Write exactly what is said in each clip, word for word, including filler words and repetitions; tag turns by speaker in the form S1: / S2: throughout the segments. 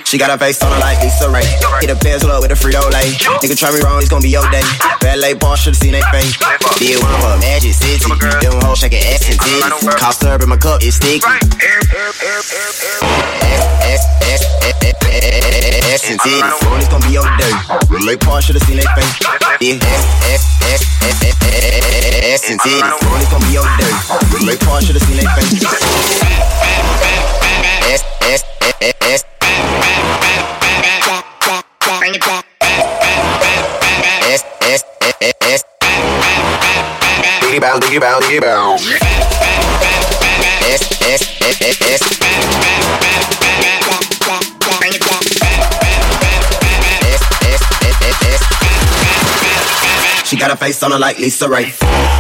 S1: She got her face on her like Lisa Ray. Hit a pencil up with a Frito-Lay. Nigga try me wrong, it's gonna be your day. Ballet ball, should've seen they face. Did one for Magic City. Them hoes shaking ass and titties. Cough syrup in my cup, it's sticky. Ass and titties. It's gonna be your day. Ballet ball, should've seen they face. Yeah. Ass and titties. It's gonna be your day. Ballet ball, should've seen they face. Ass, ass, ass, ass. Bring it back. S, S, S, S. Diggy bow, diggy bow, diggy bow. S, S, S, S, S. Bring it back. S, S, S, S, S. She got her face on her like Lisa Ray.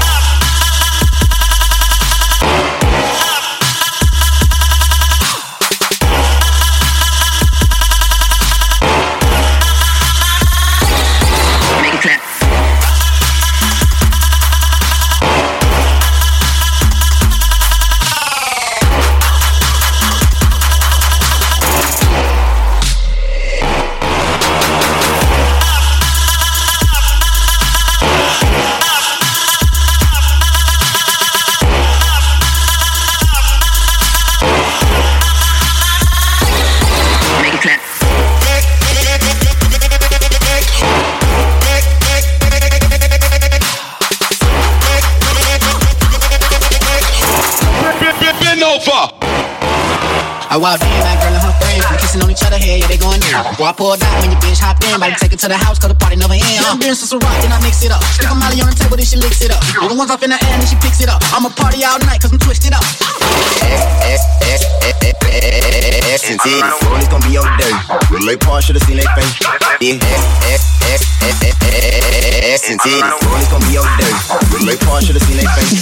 S2: I walked in, my girl and her friends, we kissing on each other, hey, yeah, they going in. Boy, I pulled out when your bitch hopped in, about to take it to the house, cause the party never end. I'm doing some rock, then I mix it up. Stick a molly on the table, then she licks it up. All the ones off in the air, then she picks it up. I'ma party all night, cause I'm twisted up.
S1: S, S, S, S, and T. It's gonna be your day. Relay Paul should've seen they face. Yeah. S, S, S, S, and T. It's gonna be your day. Relay Paul should've seen they face.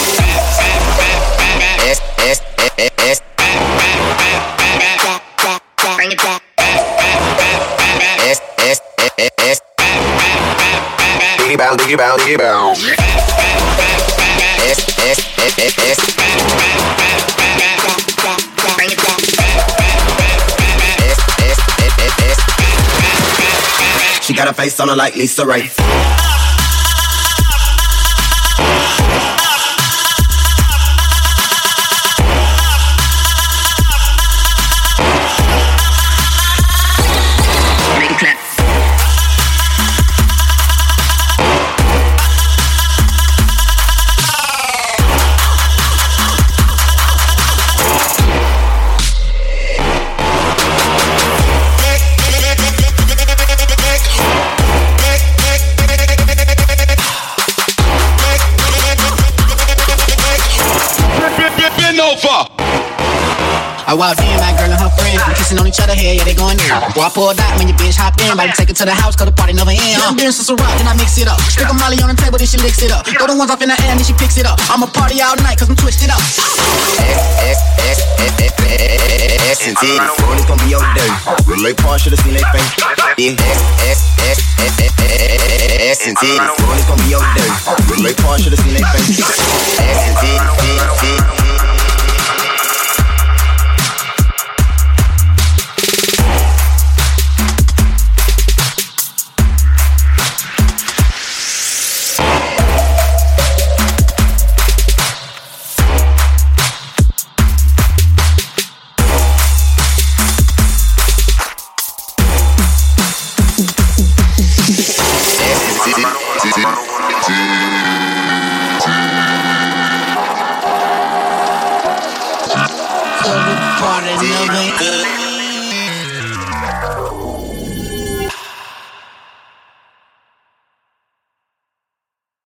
S1: S, S, S, S. Bring it back. S, S, S, S. Diggy bow, diggy bow, diggy bow. S, S, S, S, S. Bring it back. S, S, S, S, S. She got her face on her like Lisa Ray.
S2: I walked in, my girl and her friends, we kissing on each other, hey, yeah, they going in. Boy, I pulled out when your bitch hopped in, about to take it to the house, cause the party never end. I'm doing some rock, then I mix it up. Stick a molly on the table, then she licks it up. Throw the ones off in the air, then she picks it up. I'ma party all night, cause I'm twisted up.
S1: S, S, S, S, S, and T. It's gonna be your day. Relay Paul should've seen they face. Yeah. S, S, S, S, and T. It's gonna be your day. Relay Paul should've seen they face. S and T, T, T.